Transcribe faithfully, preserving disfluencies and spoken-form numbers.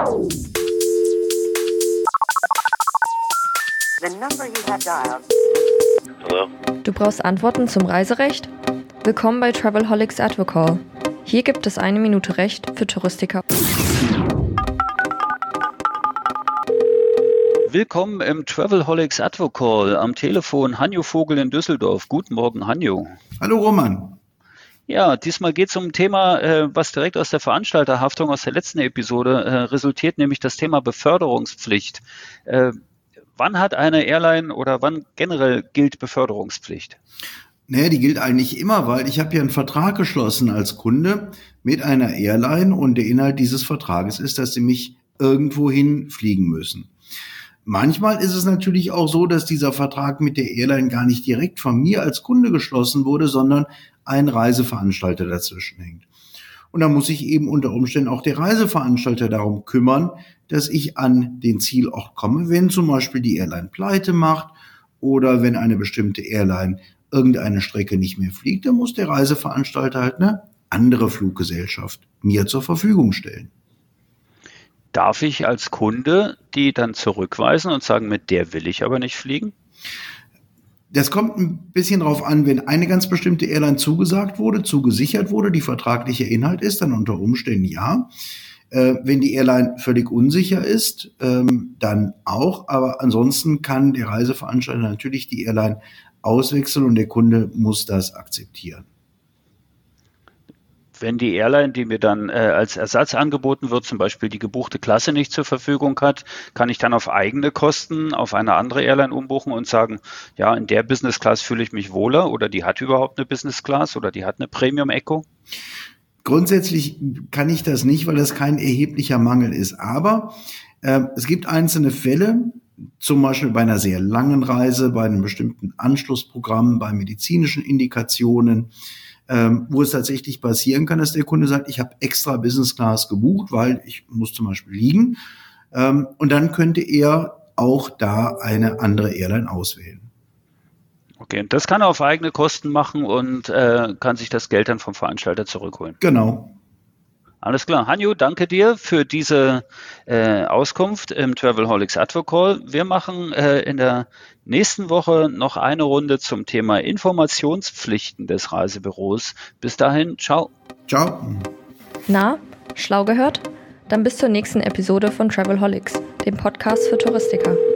The number you have dialed. Hallo? Du brauchst Antworten zum Reiserecht? Willkommen bei Travelholics Advocall. Hier gibt es eine Minute Recht für Touristiker. Willkommen im Travelholics Advocall. Am Telefon Hanjo Vogel in Düsseldorf. Guten Morgen, Hanjo. Hallo Roman. Ja, diesmal geht es um ein Thema, äh, was direkt aus der Veranstalterhaftung aus der letzten Episode äh, resultiert, nämlich das Thema Beförderungspflicht. Äh, wann hat eine Airline oder wann generell gilt Beförderungspflicht? Naja, die gilt eigentlich immer, weil ich habe ja einen Vertrag geschlossen als Kunde mit einer Airline und der Inhalt dieses Vertrages ist, dass sie mich irgendwohin fliegen müssen. Manchmal ist es natürlich auch so, dass dieser Vertrag mit der Airline gar nicht direkt von mir als Kunde geschlossen wurde, sondern ein Reiseveranstalter dazwischen hängt. Und da muss sich eben unter Umständen auch der Reiseveranstalter darum kümmern, dass ich an den Zielort komme, wenn zum Beispiel die Airline pleite macht oder wenn eine bestimmte Airline irgendeine Strecke nicht mehr fliegt, dann muss der Reiseveranstalter halt eine andere Fluggesellschaft mir zur Verfügung stellen. Darf ich als Kunde die dann zurückweisen und sagen, mit der will ich aber nicht fliegen? Das kommt ein bisschen drauf an, wenn eine ganz bestimmte Airline zugesagt wurde, zugesichert wurde, die vertraglicher Inhalt ist, dann unter Umständen ja. Äh, wenn die Airline völlig unsicher ist, ähm, dann auch. Aber ansonsten kann der Reiseveranstalter natürlich die Airline auswechseln und der Kunde muss das akzeptieren. Wenn die Airline, die mir dann äh, als Ersatz angeboten wird, zum Beispiel die gebuchte Klasse nicht zur Verfügung hat, kann ich dann auf eigene Kosten auf eine andere Airline umbuchen und sagen, ja, in der Business Class fühle ich mich wohler oder die hat überhaupt eine Business Class oder die hat eine Premium Eco? Grundsätzlich kann ich das nicht, weil das kein erheblicher Mangel ist. Aber äh, es gibt einzelne Fälle, zum Beispiel bei einer sehr langen Reise, bei einem bestimmten Anschlussprogramm, bei medizinischen Indikationen, ähm, wo es tatsächlich passieren kann, dass der Kunde sagt, ich habe extra Business Class gebucht, weil ich muss zum Beispiel liegen. Ähm, und dann könnte er auch da eine andere Airline auswählen. Okay, und das kann er auf eigene Kosten machen und äh, kann sich das Geld dann vom Veranstalter zurückholen. Genau. Alles klar. Hanjo, danke dir für diese äh, Auskunft im Travelholics Advocall. Wir machen äh, in der nächsten Woche noch eine Runde zum Thema Informationspflichten des Reisebüros. Bis dahin, ciao. Ciao. Na, schlau gehört? Dann bis zur nächsten Episode von Travelholics, dem Podcast für Touristiker.